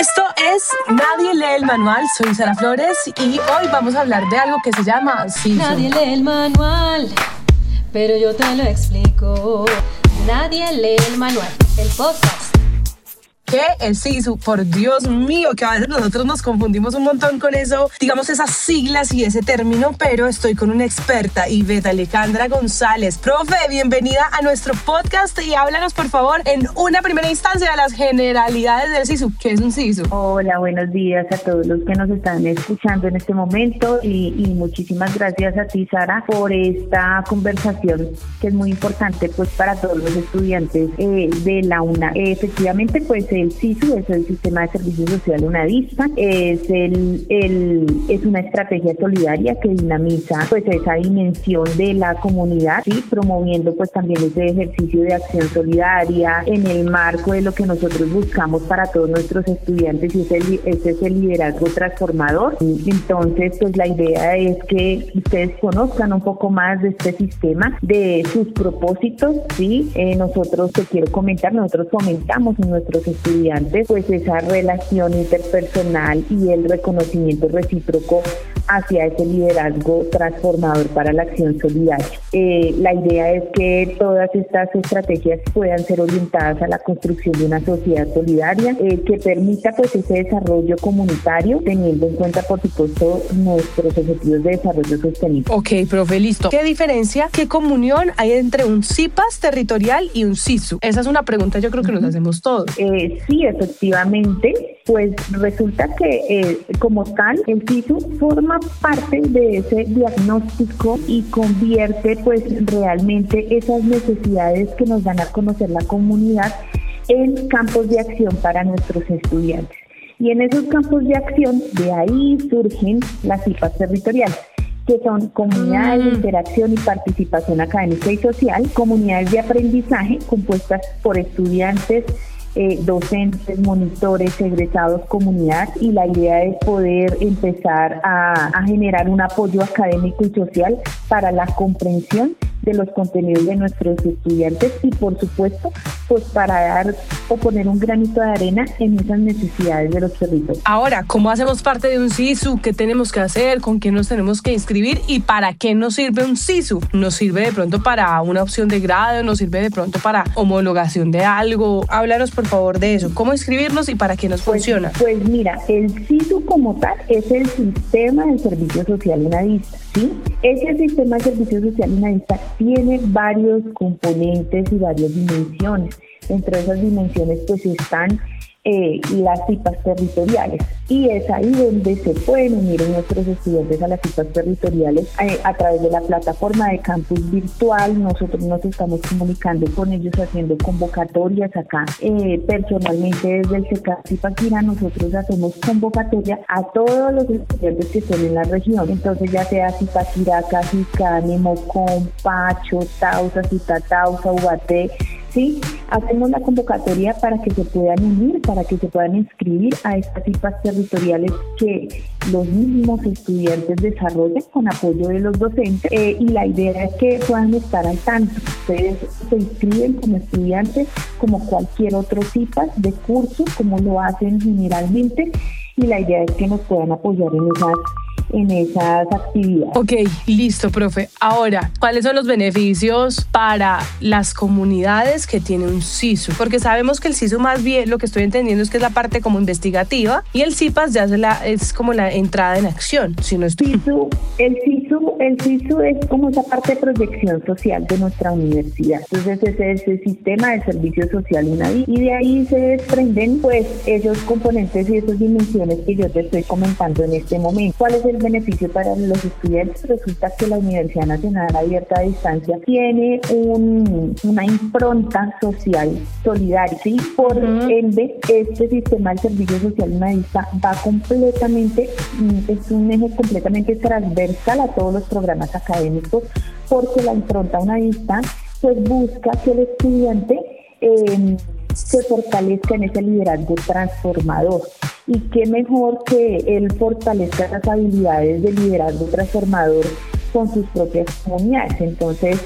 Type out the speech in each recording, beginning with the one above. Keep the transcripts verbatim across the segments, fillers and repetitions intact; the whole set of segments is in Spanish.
Esto es Nadie lee el manual, soy Sara Flores y hoy vamos a hablar de algo que se llama SISU. Nadie lee el manual, pero yo te lo explico. Nadie lee el manual, el podcast. ¿Qué es SISU? Por Dios mío, que a veces nosotros nos confundimos un montón con eso, digamos esas siglas y ese término, pero estoy con una experta, Iveta Alejandra González. Profe, bienvenida a nuestro podcast y háblanos por favor en una primera instancia de las generalidades del SISU. ¿Qué es un SISU? Hola, buenos días a todos los que nos están escuchando en este momento y, y muchísimas gracias a ti, Sara, por esta conversación que es muy importante pues para todos los estudiantes eh, de la UNA. Eh, efectivamente, pues el SISU es el Sistema de Servicio Social UNADISTA, es, el, el, es una estrategia solidaria que dinamiza pues esa dimensión de la comunidad, ¿sí? Promoviendo pues también ese ejercicio de acción solidaria en el marco de lo que nosotros buscamos para todos nuestros estudiantes, y ese, ese es el liderazgo transformador. Entonces pues la idea es que ustedes conozcan un poco más de este sistema, de sus propósitos, ¿sí? Eh, nosotros, te quiero comentar, nosotros fomentamos en nuestros estudiantes estudiantes pues esa relación interpersonal y el reconocimiento recíproco hacia ese liderazgo transformador para la acción solidaria. Eh, la idea es que todas estas estrategias puedan ser orientadas a la construcción de una sociedad solidaria eh, que permita pues ese desarrollo comunitario, teniendo en cuenta por supuesto nuestros objetivos de desarrollo sostenible. Ok, profe, listo. ¿Qué diferencia, qué comunión hay entre un SIPAS territorial y un SISU? Esa es una pregunta yo creo que nos hacemos todos. Eh, sí, efectivamente, pues resulta que eh, como tal el SISU forma parte de ese diagnóstico y convierte pues realmente esas necesidades que nos dan a conocer la comunidad en campos de acción para nuestros estudiantes. Y en esos campos de acción, de ahí surgen las SIPAS territoriales, que son comunidades de interacción y participación académica y social, comunidades de aprendizaje compuestas por estudiantes, Eh, docentes, monitores, egresados, comunidad, y la idea es poder empezar a, a generar un apoyo académico y social para la comprensión de los contenidos de nuestros estudiantes y por supuesto pues para dar o poner un granito de arena en esas necesidades de los territorios. Ahora, ¿cómo hacemos parte de un SISU? ¿Qué tenemos que hacer? ¿Con quién nos tenemos que inscribir? ¿Y para qué nos sirve un SISU? ¿Nos sirve de pronto para una opción de grado? ¿Nos sirve de pronto para homologación de algo? Háblanos por favor de eso. ¿Cómo inscribirnos y para qué nos pues, funciona? Pues mira, el SISU como tal es el Sistema de Servicio Social UNADISTA, ¿sí? Ese Sistema de Servicio Social UNADISTA tiene varios componentes y varias dimensiones. Entre esas dimensiones pues están eh, las SIPAS territoriales, y es ahí donde se pueden unir nuestros estudiantes a las SIPAS territoriales eh, a través de la plataforma de campus virtual. Nosotros nos estamos comunicando con ellos, haciendo convocatorias acá. Eh, personalmente desde el SECAP Zipaquirá nosotros hacemos convocatoria a todos los estudiantes que estén en la región. Entonces ya sea Zipaquirá, Cajicá, Mocón, Pacho, Tausa, Zitatausa, Ubaté, sí, hacemos la convocatoria para que se puedan unir, para que se puedan inscribir a estas SIPAS territoriales que los mismos estudiantes desarrollan con apoyo de los docentes, eh, y la idea es que puedan estar al tanto. Ustedes se inscriben como estudiantes como cualquier otro SIPAS de curso, como lo hacen generalmente, y la idea es que nos puedan apoyar en esas en esas actividades. Ok, listo, profe. Ahora, ¿cuáles son los beneficios para las comunidades que tiene un SISU? Porque sabemos que el SISU más bien, lo que estoy entendiendo es que es la parte como investigativa, y el SIPAS ya es, la, es como la entrada en acción, si no estoy... SISU, el SISU, el SISU es como esa parte de proyección social de nuestra universidad. Entonces ese es el Sistema de Servicio Social UNADI, y de ahí se desprenden pues esos componentes y esas dimensiones que yo te estoy comentando en este momento. ¿Cuál es el beneficio para los estudiantes? Resulta que la Universidad Nacional Abierta a Distancia tiene un, una impronta social solidaria, ¿sí? Por uh-huh. ende, este sistema del servicio social humanista va completamente, es un eje completamente transversal a todos los programas académicos, porque la impronta humanista pues busca que el estudiante eh, se fortalezca en ese liderazgo transformador. Y qué mejor que él fortalezca las habilidades de liderazgo transformador con sus propias comunidades. Entonces,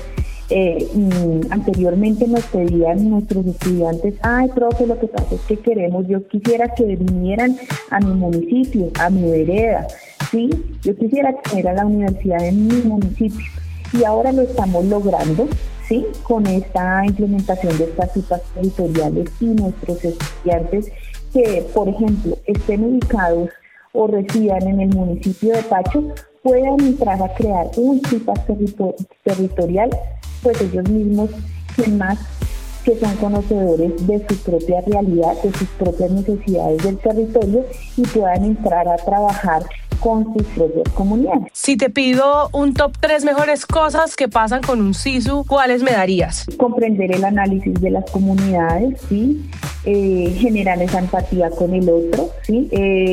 Eh, mm, anteriormente nos pedían nuestros estudiantes, ay, profe, lo que pasa es que queremos, yo quisiera que vinieran a mi municipio, a mi vereda, ¿sí? Yo quisiera tener a la universidad en mi municipio. Y ahora lo estamos logrando, ¿sí? Con esta implementación de estas citas territoriales y nuestros estudiantes que, por ejemplo, estén ubicados o residan en el municipio de Pacho, puedan entrar a crear un citas territor- territorial, pues ellos mismos, que más que son conocedores de su propia realidad, de sus propias necesidades del territorio y puedan entrar a trabajar con sus propias comunidades. Si te pido un top tres mejores cosas que pasan con un SISU, ¿cuáles me darías? Comprender el análisis de las comunidades, ¿sí? Eh, generar esa empatía con el otro, ¿sí?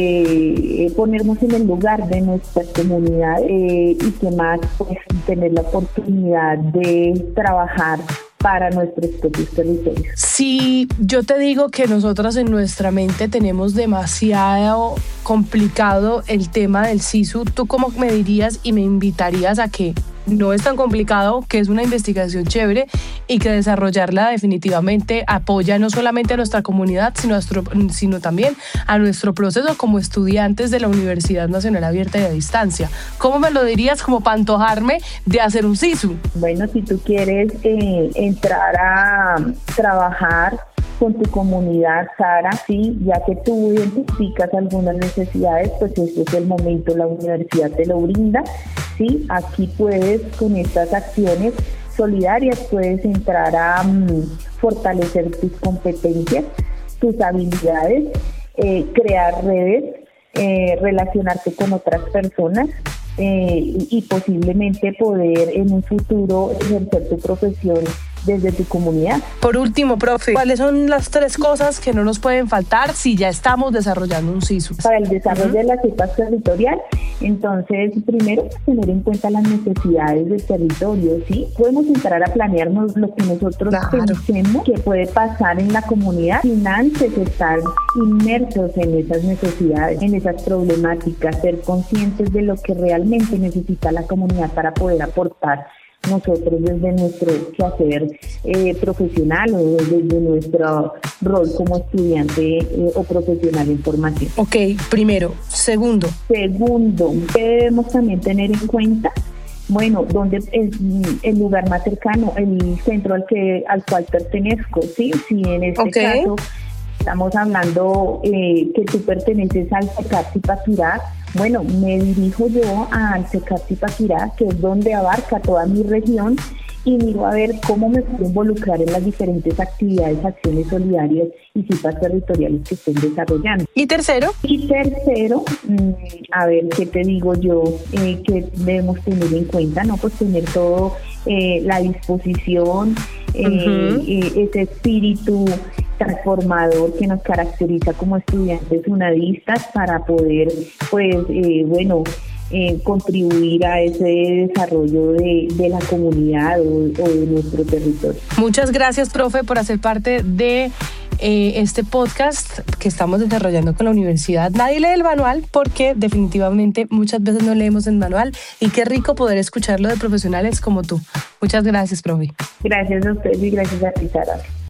Eh, ponernos en el lugar de nuestras comunidades eh, y que más, pues, tener la oportunidad de trabajar para nuestros propios territorios. Si yo te digo que nosotras en nuestra mente tenemos demasiado complicado el tema del SISU, ¿tú cómo me dirías y me invitarías a que no es tan complicado, que es una investigación chévere y que desarrollarla definitivamente apoya no solamente a nuestra comunidad, sino, a nuestro, sino también a nuestro proceso como estudiantes de la Universidad Nacional Abierta y a Distancia? ¿Cómo me lo dirías como para antojarme de hacer un SISU? Bueno, si tú quieres eh, entrar a trabajar con tu comunidad, Sara, sí, ya que tú identificas algunas necesidades, pues este es el momento, la universidad te lo brinda, sí, aquí puedes con estas acciones solidarias, puedes entrar a um, fortalecer tus competencias, tus habilidades, eh, crear redes, eh, relacionarte con otras personas, eh, y, y posiblemente poder en un futuro ejercer tu profesión desde tu comunidad. Por último, profe, ¿cuáles son las tres cosas que no nos pueden faltar si ya estamos desarrollando un SISU? Para el desarrollo uh-huh. de la citas territorial, entonces, primero, tener en cuenta las necesidades del territorio, ¿sí? Podemos entrar a planearnos lo que nosotros claro. pensemos que puede pasar en la comunidad sin antes estar inmersos en esas necesidades, en esas problemáticas, ser conscientes de lo que realmente necesita la comunidad para poder aportar nosotros desde nuestro quehacer eh, profesional o desde nuestro rol como estudiante eh, o profesional en formación. Ok, primero. Segundo. Segundo, debemos también tener en cuenta, bueno, dónde es el lugar más cercano, el centro al que al cual pertenezco, ¿sí? Si en este okay. caso estamos hablando eh, que tú perteneces al CECAP Zipaquirá, bueno, me dirijo yo al CECAP Zipaquirá, que es donde abarca toda mi región, y miro a ver cómo me puedo involucrar en las diferentes actividades, acciones solidarias y citas territoriales que estén desarrollando. ¿Y tercero? Y tercero, mmm, a ver, ¿qué te digo yo? Eh, que debemos tener en cuenta, ¿no? Pues tener todo, eh, la disposición, eh, uh-huh. eh, ese espíritu transformador que nos caracteriza como estudiantes unadistas para poder, pues, eh, bueno, eh, contribuir a ese desarrollo de, de la comunidad o, o de nuestro territorio. Muchas gracias, profe, por hacer parte de eh, este podcast que estamos desarrollando con la universidad. Nadie lee el manual porque definitivamente muchas veces no leemos el manual y qué rico poder escucharlo de profesionales como tú. Muchas gracias, profe. Gracias a ustedes y gracias a ti, Sara.